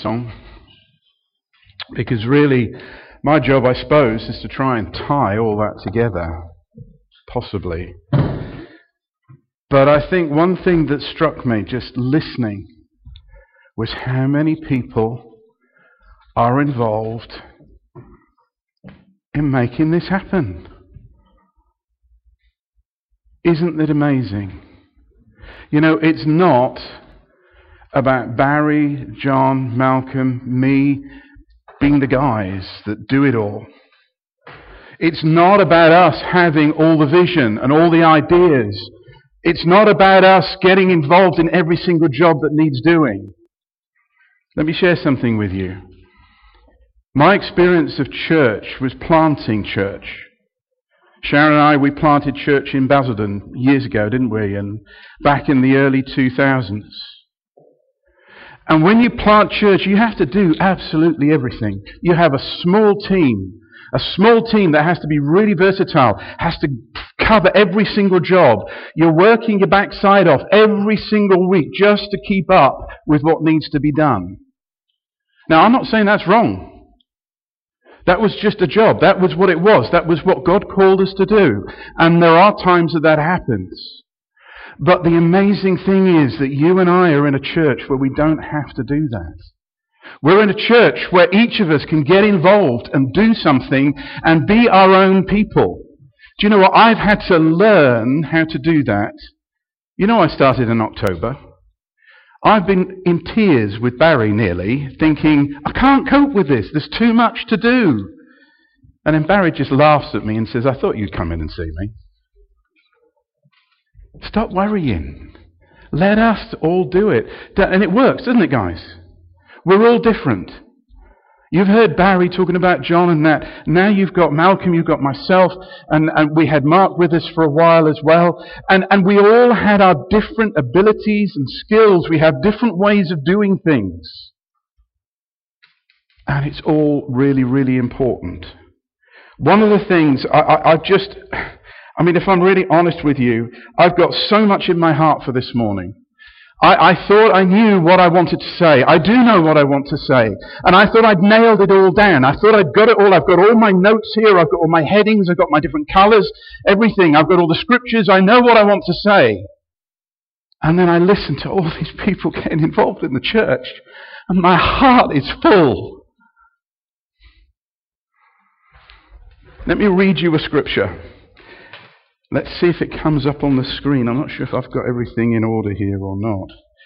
song, because really my job, I suppose, is to try and tie all that together, possibly. But I think one thing that struck me just listening was how many people are involved in making this happen. Isn't that amazing? You know, it's not about Barry, John, Malcolm, me being the guys that do it all. It's not about us having all the vision and all the ideas. It's not about us getting involved in every single job that needs doing. Let me share something with you. My experience of church was planting church. Sharon and I, we planted church in Basildon years ago, didn't we? And back in the early 2000s. And when you plant church, you have to do absolutely everything. You have a small team that has to be really versatile, has to cover every single job. You're working your backside off every single week just to keep up with what needs to be done. Now, I'm not saying that's wrong. That was just a job. That was what it was. That was what God called us to do. And there are times that happens. But the amazing thing is that you and I are in a church where we don't have to do that. We're in a church where each of us can get involved and do something and be our own people. Do you know what? I've had to learn how to do that. You know, I started in October. I've been in tears with Barry nearly, thinking, I can't cope with this. There's too much to do. And then Barry just laughs at me and says, I thought you'd come in and see me. Stop worrying. Let us all do it. And it works, doesn't it, guys? We're all different. You've heard Barry talking about John and that. Now you've got Malcolm, you've got myself, and we had Mark with us for a while as well. And we all had our different abilities and skills. We have different ways of doing things. And it's all really, really important. One of the things if I'm really honest with you, I've got so much in my heart for this morning. I thought I knew what I wanted to say. I do know what I want to say. And I thought I'd nailed it all down. I thought I'd got it all. I've got all my notes here. I've got all my headings. I've got my different colours. Everything. I've got all the scriptures. I know what I want to say. And then I listen to all these people getting involved in the church. And my heart is full. Let me read you a scripture. Let's see if it comes up on the screen. I'm not sure if I've got everything in order here or not.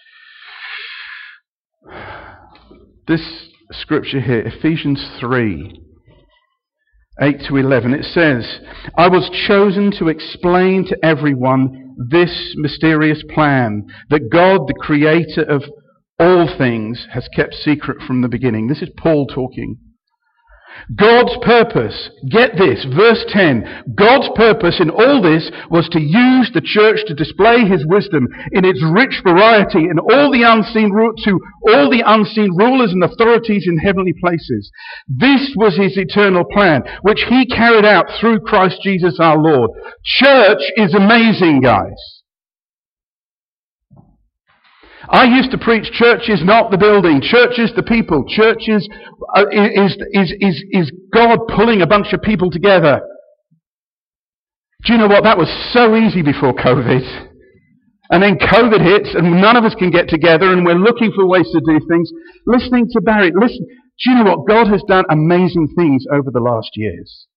This scripture here, Ephesians 3, 8 to 11, it says, I was chosen to explain to everyone this mysterious plan that God, the creator of all things, has kept secret from the beginning. This is Paul talking. God's purpose, get this, verse 10, God's purpose in all this was to use the church to display His wisdom in its rich variety and to all the unseen rulers and authorities in heavenly places. This was His eternal plan, which He carried out through Christ Jesus our Lord. Church is amazing, guys. I used to preach church is not the building, church is the people, church is God pulling a bunch of people together. Do you know what? That was so easy before COVID. And then COVID hits and none of us can get together and we're looking for ways to do things. Listening to Barry, do you know what? God has done amazing things over the last years.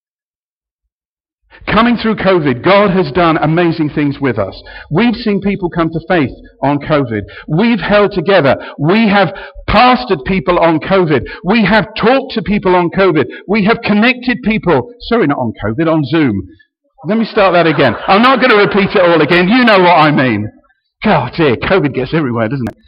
Coming through COVID, God has done amazing things with us. We've seen people come to faith on COVID. We've held together. We have pastored people on COVID. We have talked to people on COVID. We have connected people. Sorry, not on COVID, on Zoom. Let me start that again. I'm not going to repeat it all again. You know what I mean. God dear, COVID gets everywhere, doesn't it?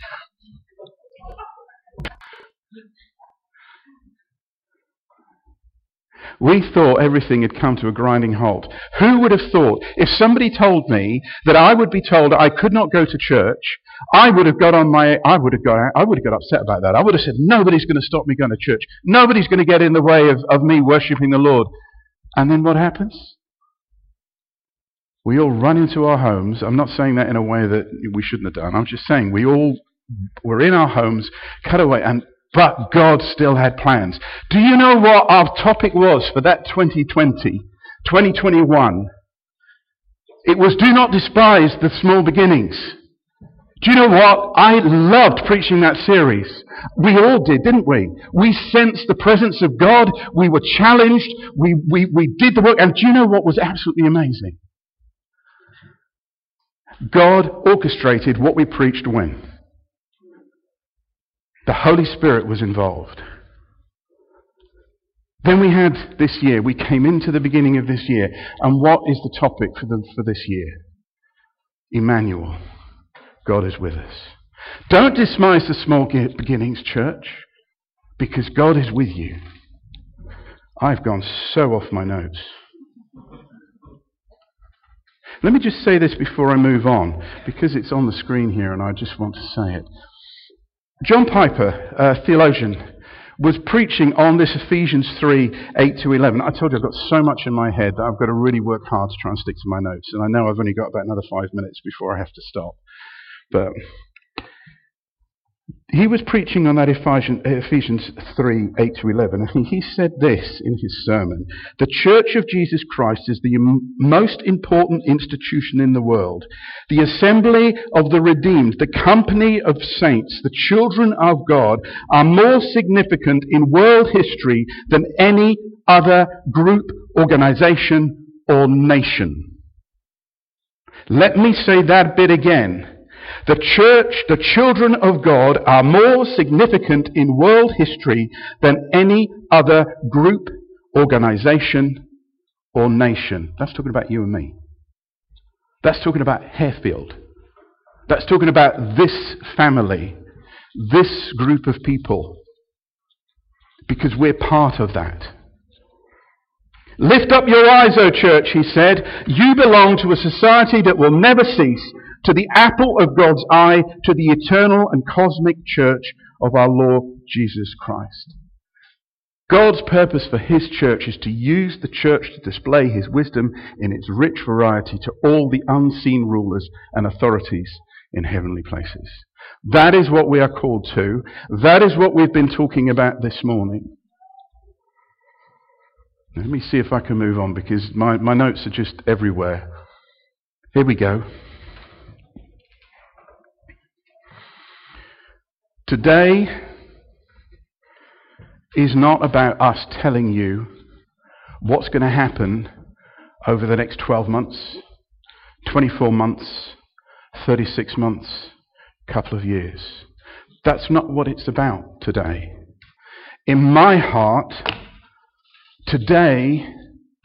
We thought everything had come to a grinding halt. Who would have thought, if somebody told me that I would be told I could not go to church, I would have got upset about that. I would have said, nobody's going to stop me going to church. Nobody's going to get in the way of me worshipping the Lord. And then what happens? We all run into our homes. I'm not saying that in a way that we shouldn't have done. I'm just saying we're in our homes, cut away, and But God still had plans. Do you know what our topic was for that 2021? It was do not despise the small beginnings. Do you know what? I loved preaching that series. We all did, didn't we? We sensed the presence of God. We were challenged. We did the work. And do you know what was absolutely amazing? God orchestrated what we preached when. The Holy Spirit was involved. Then we had this year. We came into the beginning of this year. And what is the topic for this year? Emmanuel. God is with us. Don't despise the small beginnings, church, because God is with you. I've gone so off my notes. Let me just say this before I move on, because it's on the screen here and I just want to say it. John Piper, a theologian, was preaching on this Ephesians 3, 8 to 11. I told you I've got so much in my head that I've got to really work hard to try and stick to my notes. And I know I've only got about another 5 minutes before I have to stop. But he was preaching on that Ephesians 3, 8 to 11, and he said this in his sermon: the Church of Jesus Christ is the most important institution in the world. The assembly of the redeemed, the company of saints, the children of God, are more significant in world history than any other group, organization, or nation. Let me say that bit again. The church, the children of God, are more significant in world history than any other group, organization, or nation. That's talking about you and me. That's talking about Harefield. That's talking about this family, this group of people, because we're part of that. Lift up your eyes, O church, he said. You belong to a society that will never cease, to the apple of God's eye, to the eternal and cosmic church of our Lord Jesus Christ. God's purpose for his church is to use the church to display his wisdom in its rich variety to all the unseen rulers and authorities in heavenly places. That is what we are called to. That is what we've been talking about this morning. Let me see if I can move on, because my notes are just everywhere. Here we go. Today is not about us telling you what's going to happen over the next 12 months, 24 months, 36 months, couple of years. That's not what it's about today. In my heart, Today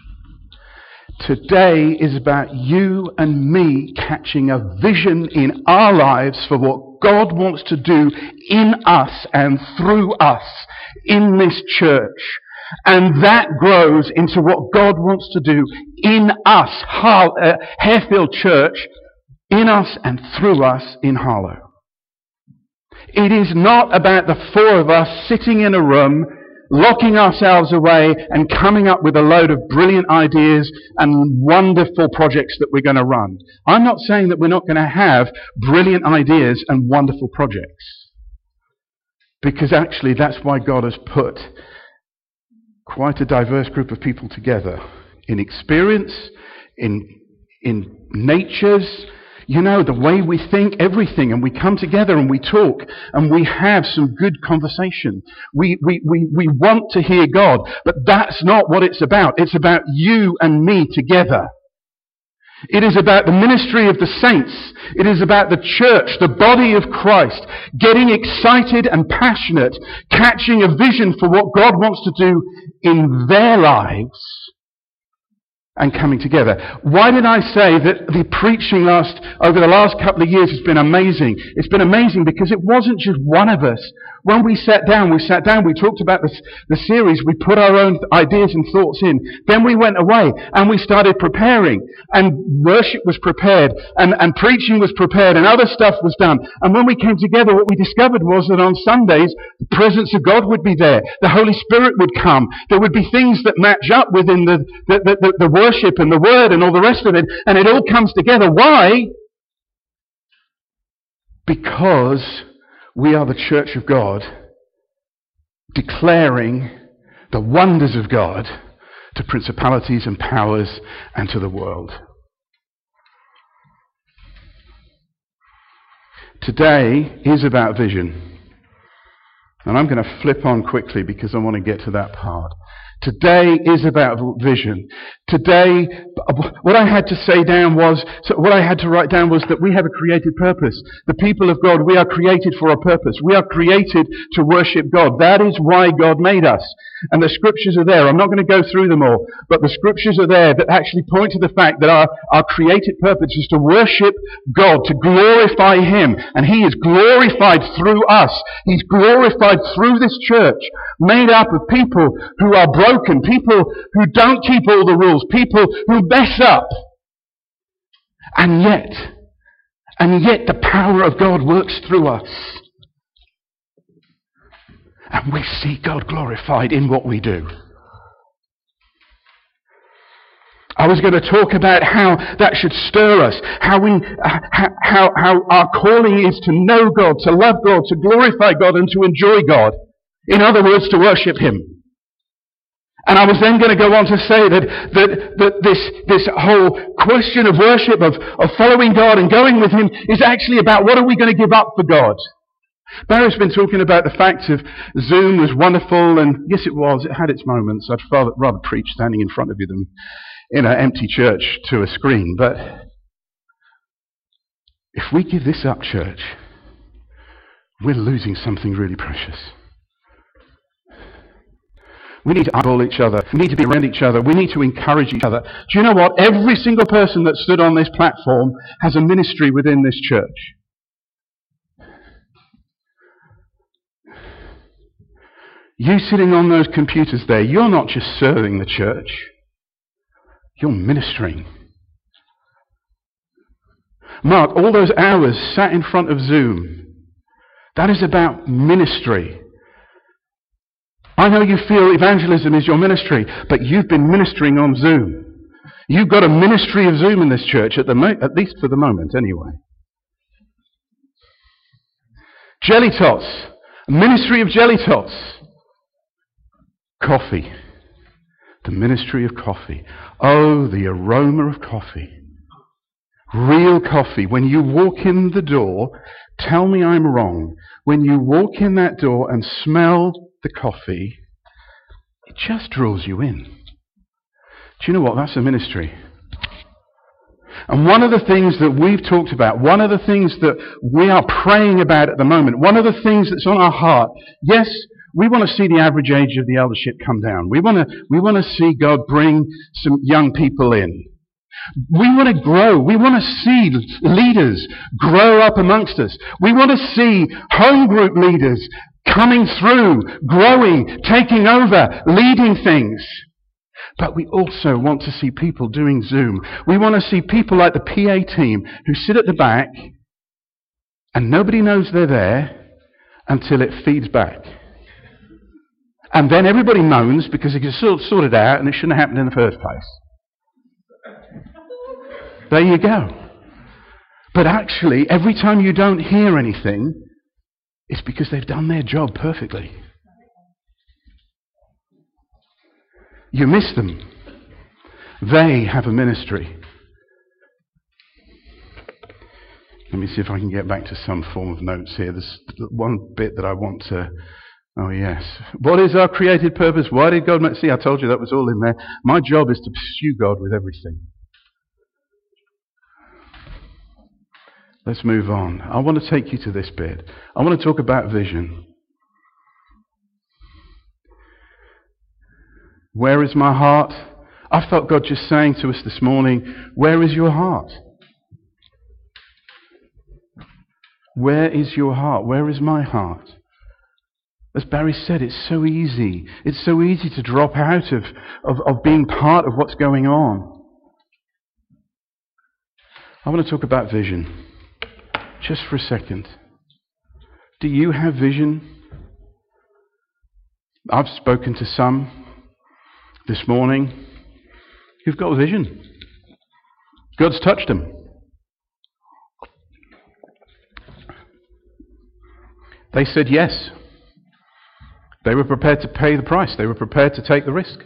is about you and me catching a vision in our lives for what God wants to do in us and through us in this church. And that grows into what God wants to do in us, Harefield Church, in us and through us in Harlow. It is not about the four of us sitting in a room, locking ourselves away and coming up with a load of brilliant ideas and wonderful projects that we're going to run. I'm not saying that we're not going to have brilliant ideas and wonderful projects, because actually that's why God has put quite a diverse group of people together in experience, in natures, you know, the way we think, everything, and we come together and we talk and we have some good conversation. We want to hear God, but that's not what it's about. It's about you and me together. It is about the ministry of the saints. It is about the church, the body of Christ, getting excited and passionate, catching a vision for what God wants to do in their lives, and coming together. Why did I say that the preaching over the last couple of years has been amazing? It's been amazing because it wasn't just one of us. When we sat down, we talked about the series, we put our own ideas and thoughts in. Then we went away and we started preparing, and worship was prepared, and preaching was prepared, and other stuff was done. And when we came together, what we discovered was that on Sundays, the presence of God would be there. The Holy Spirit would come. There would be things that match up within the worship and the word and all the rest of it, and it all comes together. Why? Because we are the church of God, declaring the wonders of God to principalities and powers and to the world. Today is about vision. And I'm going to flip on quickly because I want to get to that part. Today is about vision. Today, what I had to write down was that we have a created purpose. The people of God, we are created for a purpose. We are created to worship God. That is why God made us. And the scriptures are there. I'm not going to go through them all, but the scriptures are there that actually point to the fact that our created purpose is to worship God, to glorify Him. And He is glorified through us. He's glorified through this church, made up of people who are broken, people who don't keep all the rules, people who mess up. And yet the power of God works through us. And we see God glorified in what we do. I was going to talk about how that should stir us, how our calling is to know God, to love God, to glorify God, and to enjoy God. In other words, to worship Him. And I was then going to go on to say that this whole question of worship, of following God and going with Him, is actually about what are we going to give up for God. Barry's been talking about the fact of Zoom was wonderful, and yes it was, it had its moments. I'd rather preach standing in front of you than in an empty church to a screen. But if we give this up, church, we're losing something really precious. We need to eyeball each other. We need to be around each other. We need to encourage each other. Do you know what? Every single person that stood on this platform has a ministry within this church. You sitting on those computers there, you're not just serving the church. You're ministering. Mark, all those hours sat in front of Zoom, that is about ministry. I know you feel evangelism is your ministry, but you've been ministering on Zoom. You've got a ministry of Zoom in this church, at least for the moment anyway. Jelly Tots, a ministry of Jelly Tots. Coffee. The ministry of coffee. Oh, the aroma of coffee. Real coffee. When you walk in the door, tell me I'm wrong. When you walk in that door and smell the coffee, it just draws you in. Do you know what? That's a ministry. And one of the things that we've talked about, one of the things that we are praying about at the moment, one of the things that's on our heart, yes, we want to see the average age of the eldership come down. We want to see God bring some young people in. We want to grow. We want to see leaders grow up amongst us. We want to see home group leaders coming through, growing, taking over, leading things. But we also want to see people doing Zoom. We want to see people like the PA team who sit at the back and nobody knows they're there until it feeds back. And then everybody moans because it gets sorted out and it shouldn't have happened in the first place. There you go. But actually, every time you don't hear anything, it's because they've done their job perfectly. You miss them. They have a ministry. Let me see if I can get back to some form of notes here. There's one bit that I want to... Oh, yes. What is our created purpose? Why did God make... See, I told you that was all in there. My job is to pursue God with everything. Let's move on. I want to take you to this bit. I want to talk about vision. Where is my heart? I felt God just saying to us this morning, where is your heart? Where is your heart? Where is my heart? As Barry said, it's so easy. It's so easy to drop out of being part of what's going on. I want to talk about vision. Just for a second. Do you have vision? I've spoken to some this morning who've got vision. God's touched them. They said yes. They were prepared to pay the price. They were prepared to take the risk.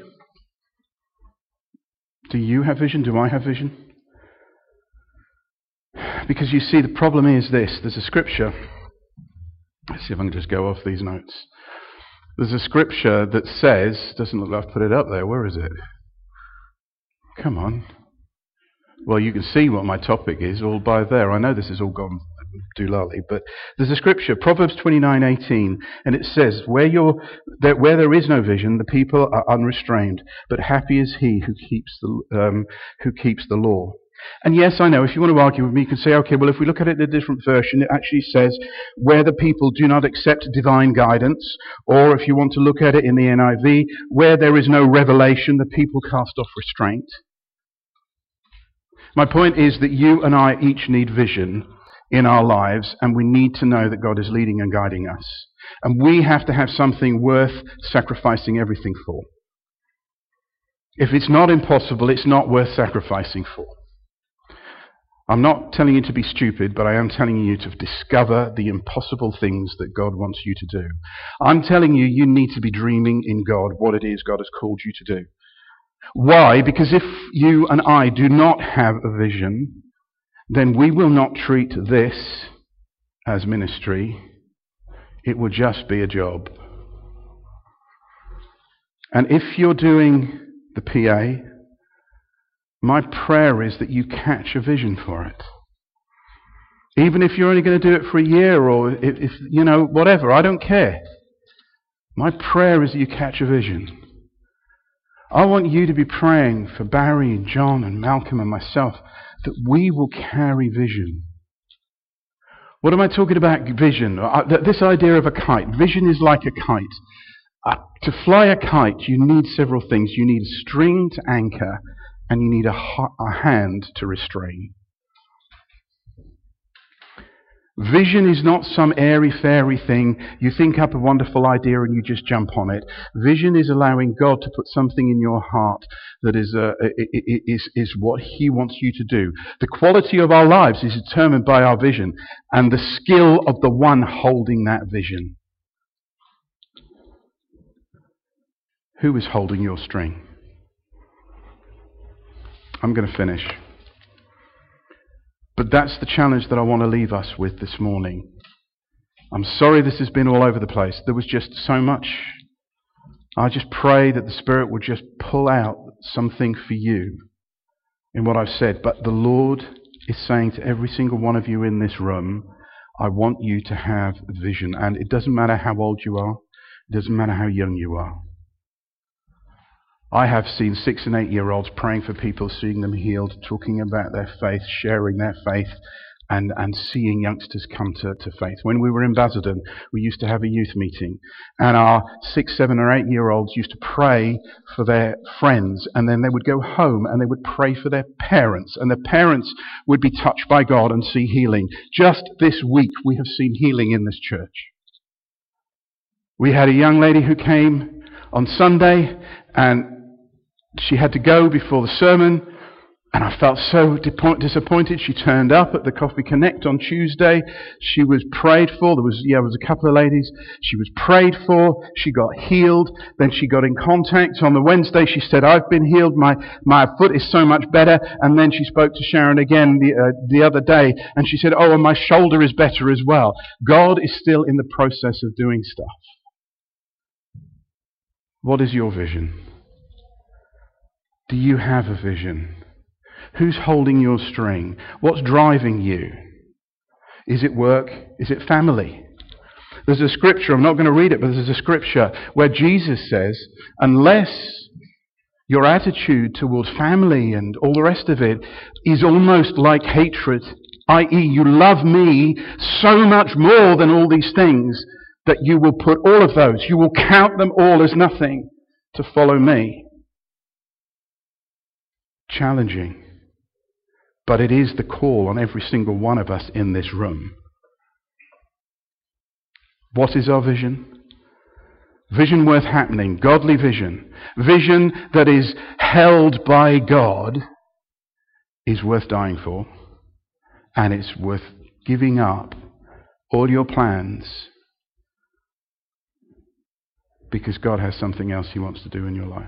Do you have vision? Do I have vision? Because you see, the problem is this. There's a scripture. Let's see if I can just go off these notes. There's a scripture that says, doesn't look like I've put it up there. Where is it? Come on. Well, you can see what my topic is all by there. I know this has all gone doolally, but there's a scripture, Proverbs 29:18, and it says, where there is no vision, the people are unrestrained, but happy is he who keeps the law. And yes, I know, if you want to argue with me, you can say, okay, well, if we look at it in a different version, it actually says, where the people do not accept divine guidance, or if you want to look at it in the NIV, where there is no revelation, the people cast off restraint. My point is that you and I each need vision in our lives, and we need to know that God is leading and guiding us. And we have to have something worth sacrificing everything for. If it's not impossible, it's not worth sacrificing for. I'm not telling you to be stupid, but I am telling you to discover the impossible things that God wants you to do. I'm telling you, you need to be dreaming in God what it is God has called you to do. Why? Because if you and I do not have a vision, then we will not treat this as ministry. It will just be a job. And if you're doing the PA, my prayer is that you catch a vision for it. Even if you're only going to do it for a year or if you know, whatever, I don't care. My prayer is that you catch a vision. I want you to be praying for Barry and John and Malcolm and myself that we will carry vision. What am I talking about, vision? This idea of a kite. Vision is like a kite. To fly a kite, you need several things. You need a string to anchor, and you need a hand to restrain. Vision is not some airy-fairy thing. You think up a wonderful idea and you just jump on it. Vision is allowing God to put something in your heart that is what He wants you to do. The quality of our lives is determined by our vision and the skill of the one holding that vision. Who is holding your string? I'm going to finish. But that's the challenge that I want to leave us with this morning. I'm sorry this has been all over the place. There was just so much. I just pray that the Spirit would just pull out something for you in what I've said. But the Lord is saying to every single one of you in this room, I want you to have vision. And it doesn't matter how old you are. It doesn't matter how young you are. I have seen 6- and 8-year-olds praying for people, seeing them healed, talking about their faith, sharing their faith, and seeing youngsters come to faith. When we were in Basildon, we used to have a youth meeting, and our 6-, 7-, or 8-year-olds used to pray for their friends, and then they would go home and they would pray for their parents, and their parents would be touched by God and see healing. Just this week, we have seen healing in this church. We had a young lady who came on Sunday, and she had to go before the sermon, and I felt so disappointed. She turned up at the Coffee Connect on Tuesday. She was prayed for. There was a couple of ladies. She was prayed for. She got healed. Then she got in contact on the Wednesday. She said, I've been healed. My foot is so much better. And then she spoke to Sharon again the other day, and she said, and my shoulder is better as well. God is still in the process of doing stuff. What is your vision? Do you have a vision? Who's holding your string? What's driving you? Is it work? Is it family? There's a scripture, I'm not going to read it, but there's a scripture where Jesus says, unless your attitude towards family and all the rest of it is almost like hatred, i.e. you love me so much more than all these things that you will put all of those, you will count them all as nothing to follow me. Challenging, but it is the call on every single one of us in this room. What is our vision? Vision worth happening, godly vision. Vision that is held by God is worth dying for, and it's worth giving up all your plans because God has something else he wants to do in your life.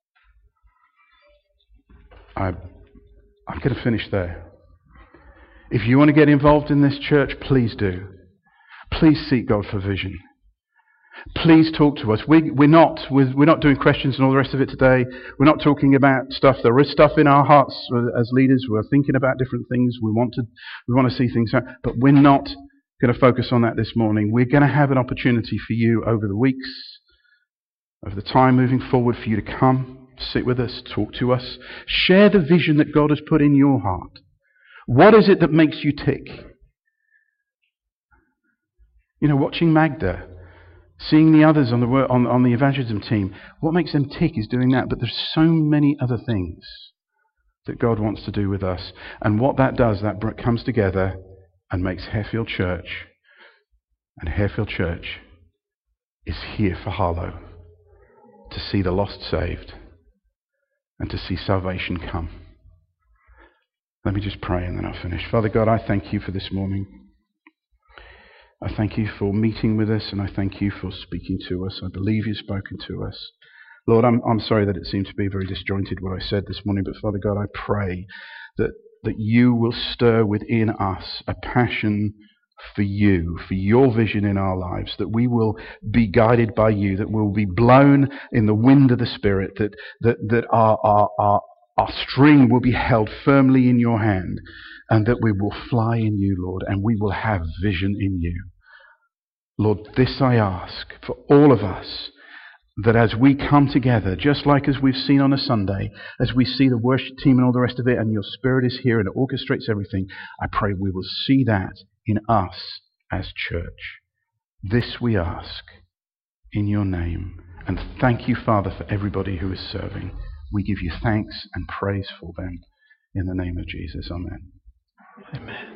I'm going to finish there. If you want to get involved in this church, please do. Please seek God for vision. Please talk to us. We're not doing questions and all the rest of it today. We're not talking about stuff. There is stuff in our hearts as leaders. We're thinking about different things. We want to see things out, but we're not going to focus on that this morning. We're going to have an opportunity for you over the weeks, over the time moving forward, for you to come, sit with us, talk to us, share the vision that God has put in your heart. What is it that makes you tick? Watching Magda, seeing the others on the evangelism team, what makes them tick is doing that. But there's so many other things that God wants to do with us. And what that does, that comes together and makes Harefield Church. And Harefield Church is here for Harlow, to see the lost saved and to see salvation come. Let me just pray and then I'll finish. Father God, I thank you for this morning. I thank you for meeting with us, and I thank you for speaking to us. I believe you've spoken to us. Lord, I'm sorry that it seemed to be very disjointed what I said this morning, but Father God, I pray that you will stir within us a passion for you, for your vision in our lives, that we will be guided by you, that we'll be blown in the wind of the Spirit, that our string will be held firmly in your hand, and that we will fly in you, Lord, and we will have vision in you. Lord, this I ask for all of us, that as we come together, just like as we've seen on a Sunday, as we see the worship team and all the rest of it, and your Spirit is here and it orchestrates everything, I pray we will see that in us as church. This we ask in your name. And thank you, Father, for everybody who is serving. We give you thanks and praise for them. In the name of Jesus, amen. Amen.